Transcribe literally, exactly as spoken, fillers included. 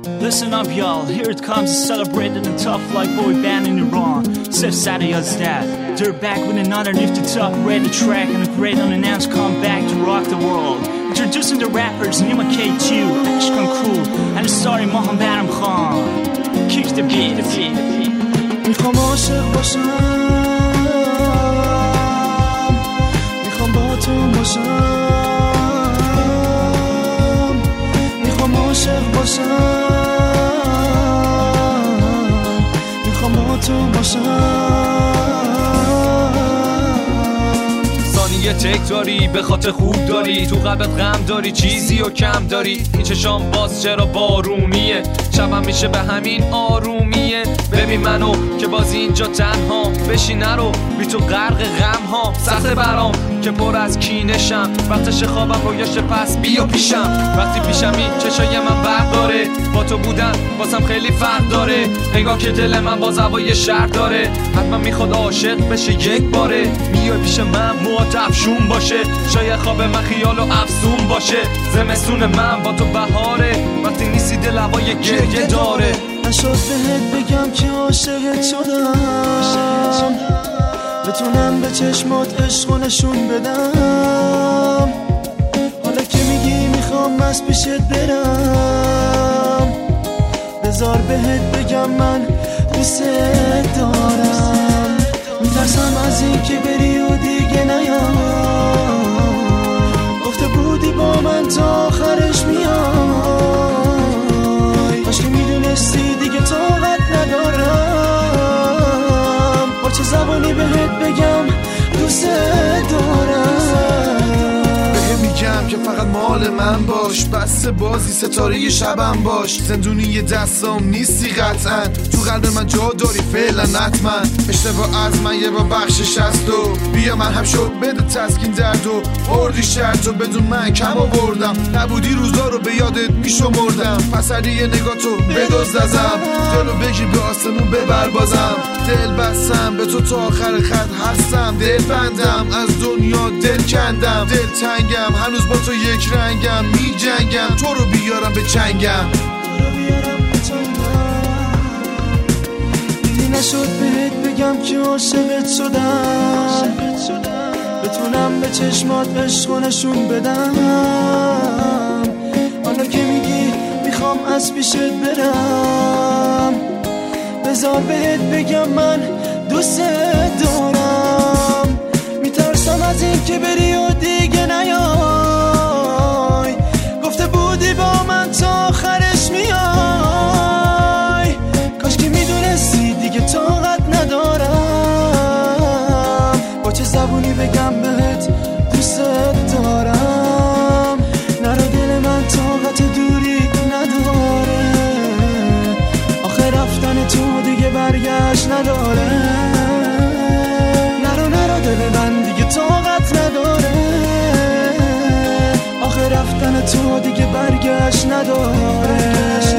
Listen up, y'all. Here it comes to celebrate the tough like boy band in Iran. Sif Sadiyah's dad. They're back with another nifty top rated track and a great unannounced comeback to rock the world. Introducing the rappers Nima K two, Ashkan Crew, and the starring Mohammed Adam Khan. Kick the beat, the beat. میخوام عاشق باشم، میخوام با تو باشم، میخوام عاشق باشم، میخوام با تو باشم. ثانیه تک داری به خاطر خوب داری، تو قلبت غم داری چیزی و کم داری. این چشام باز چرا بارونیه، شبم میشه به همین آرومیه. ببین منو که باز اینجا تنها بشی نرو، بی تو غرق غم ها سخت برام که پر از کینشم. وقتش خوابم رویاش پس بیا پیشم، وقتی پیشمی چشای من برق داره. با تو بودن بازم خیلی فرق داره، انگار که دل من باز هوای شهر داره. حتما میخواد عاشق بشه یک باره، میای پیش من موات افشون باشه. شاید خواب من خیال و افسون باشه، زمستون من با تو بهاره. وقتی نیستی دل هوای گریه داره. نشد بهت بگم که عاشقت شدم، بتونم به چشمات عشق و نشون بدم. حالا که میگی میخوام از پیشت برم، بذار بهت بگم من دوست دارم. میترسم از این که بری و دیگه نیام، گفته بودی با من تا آخرش میای. کاش که میدونستی دیگه طاقت ندارم، با چه زبانی بهت بگم دوست دارم. میگم که فقط مال من باش، بس بازی ستاره شبم باش. زندونی دستام نیستی قطعا، تو قلب من جا داری فعلا حتما. اشتباه از من یه با بخشش هست و بیا من هم شد بده تسکین درد و بردی شرط و بدون من کم آوردم. نبودی روزا رو به یادت میشمردم، پسری یه نگاه تو بدوز ازم، دلو بگی به آسمون ببر بازم. دل بستم به تو تا آخر خط هستم، دل بندم از دنیا دل کندم. دل تنگم هنوز با تو یک رنگم، می جنگم تو رو بیارم به چنگم. دیدی نشد بهت بگم که عاشقت شدم، بتونم به چشمات عشق و نشون بدم. حالا که میگی میخوام از پیشت برم، بذار بهت بگم من دوست دارم. میترسم از این که بری و دیگه نیای، گفته بودی با من تا آخرش میای. کاش که میدونستی دیگه طاقت ندارم، با چه زبونی بگم بهت دوست دارم. نرو دل من طاقت دوری نداره، آخه رفتن تو دیگه برگشت نداره. نرو نرو دل من دیگه طاقت نداره، آخه رفتن تو دیگه برگشت نداره.